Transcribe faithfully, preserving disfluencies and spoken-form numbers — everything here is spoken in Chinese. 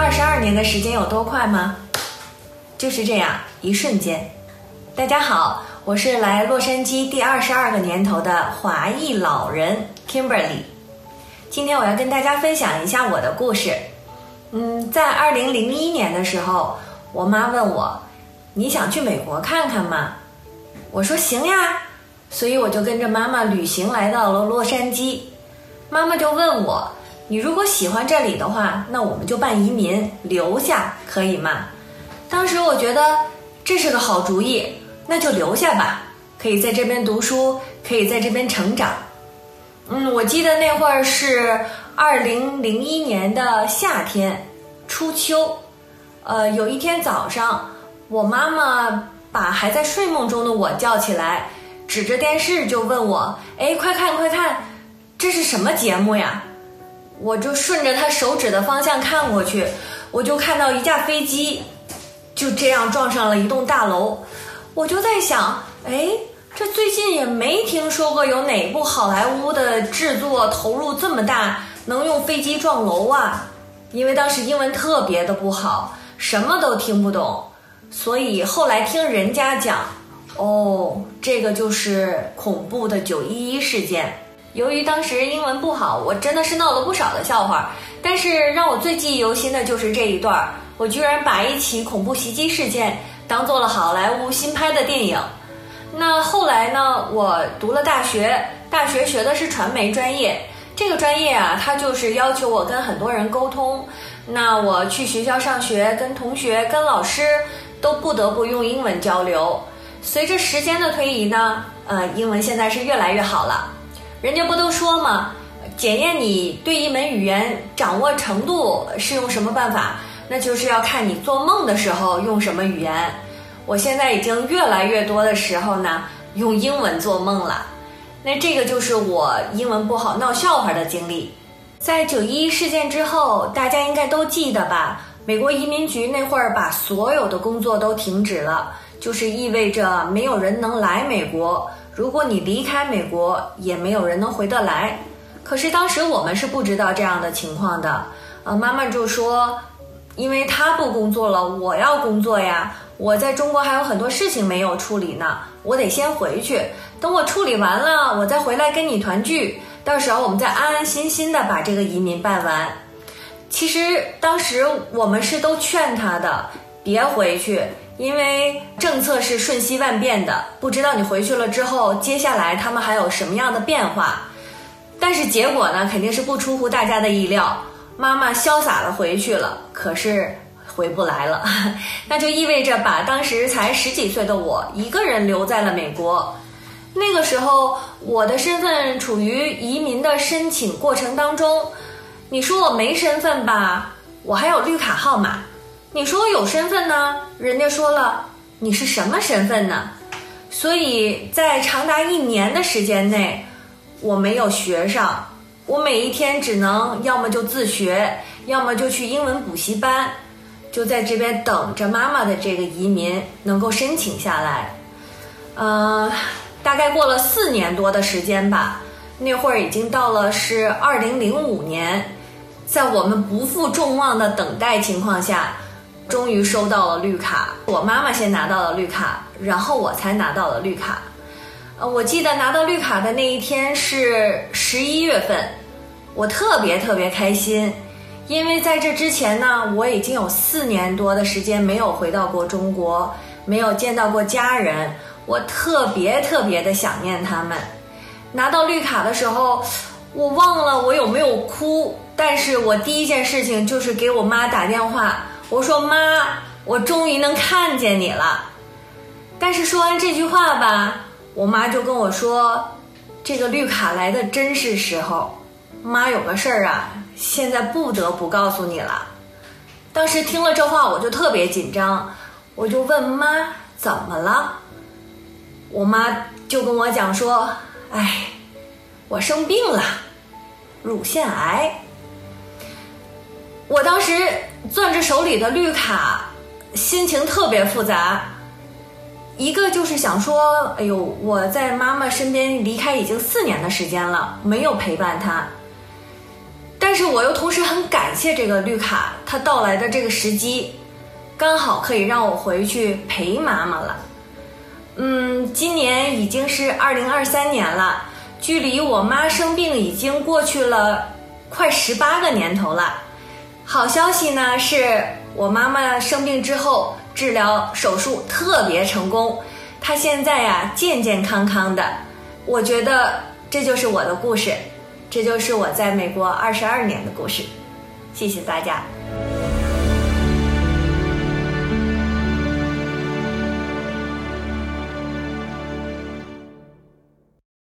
二十二年的时间有多快吗？就是这样，一瞬间。大家好，我是来洛杉矶第二十二个年头的华裔老人 Kimberly。今天我要跟大家分享一下我的故事。嗯，在二零零一年的时候，我妈问我，你想去美国看看吗？我说行呀，所以我就跟着妈妈旅行来到了洛杉矶。妈妈就问我，你如果喜欢这里的话，那我们就办移民留下，可以吗？当时我觉得这是个好主意，那就留下吧，可以在这边读书，可以在这边成长。嗯，我记得那会儿是二零零一年的夏天，初秋。呃，有一天早上，我妈妈把还在睡梦中的我叫起来，指着电视就问我，哎，快看快看，这是什么节目呀？我就顺着她手指的方向看过去，我就看到一架飞机就这样撞上了一栋大楼。我就在想，哎，这最近也没听说过有哪部好莱坞的制作投入这么大，能用飞机撞楼啊。因为当时英文特别的不好，什么都听不懂，所以后来听人家讲，哦，这个就是恐怖的九一一事件。由于当时英文不好，我真的是闹了不少的笑话，但是让我最记忆犹新的就是这一段，我居然把一起恐怖袭击事件当做了好莱坞新拍的电影。那后来呢，我读了大学，大学学的是传媒专业，这个专业啊，它就是要求我跟很多人沟通。那我去学校上学，跟同学、跟老师都不得不用英文交流。随着时间的推移呢，呃，英文现在是越来越好了。人家不都说吗？检验你对一门语言掌握程度是用什么办法？那就是要看你做梦的时候用什么语言。我现在已经越来越多的时候呢，用英文做梦了。那这个就是我英文不好闹笑话的经历。在九一一事件之后，大家应该都记得吧？美国移民局那会儿把所有的工作都停止了，就是意味着没有人能来美国。如果你离开美国，也没有人能回得来。可是当时我们是不知道这样的情况的。呃，妈妈就说，因为她不工作了，我要工作呀。我在中国还有很多事情没有处理呢，我得先回去。等我处理完了，我再回来跟你团聚。到时候我们再安安心心的把这个移民办完。其实当时我们是都劝她的，别回去。因为政策是瞬息万变的，不知道你回去了之后，接下来他们还有什么样的变化。但是结果呢，肯定是不出乎大家的意料，妈妈潇洒的回去了，可是回不来了。那就意味着把当时才十几岁的我一个人留在了美国。那个时候我的身份处于移民的申请过程当中，你说我没身份吧，我还有绿卡号码。你说我有身份呢，人家说了，你是什么身份呢？所以在长达一年的时间内，我没有学上，我每一天只能要么就自学，要么就去英文补习班，就在这边等着妈妈的这个移民能够申请下来。呃，大概过了四年多的时间吧，那会儿已经到了是二零零五年，在我们不负众望的等待情况下，终于收到了绿卡。我妈妈先拿到了绿卡，然后我才拿到了绿卡。呃，我记得拿到绿卡的那一天是十一月份，我特别特别开心，因为在这之前呢，我已经有四年多的时间没有回到过中国，没有见到过家人，我特别特别的想念他们。拿到绿卡的时候，我忘了我有没有哭，但是我第一件事情就是给我妈打电话，我说妈，我终于能看见你了。但是说完这句话吧，我妈就跟我说，这个绿卡来的真是时候，妈有个事儿啊，现在不得不告诉你了。当时听了这话我就特别紧张，我就问妈怎么了。我妈就跟我讲说，哎，我生病了，乳腺癌。我当时攥着手里的绿卡，心情特别复杂。一个就是想说，哎呦，我在妈妈身边离开已经四年的时间了，没有陪伴她。但但是我又同时很感谢这个绿卡，它到来的这个时机，刚好可以让我回去陪妈妈了。嗯，今年已经是二零二三年了，距离我妈生病已经过去了快十八个年头了。好消息呢，是我妈妈生病之后治疗手术特别成功，她现在呀健健康康的。我觉得这就是我的故事，这就是我在美国二十二年的故事。谢谢大家。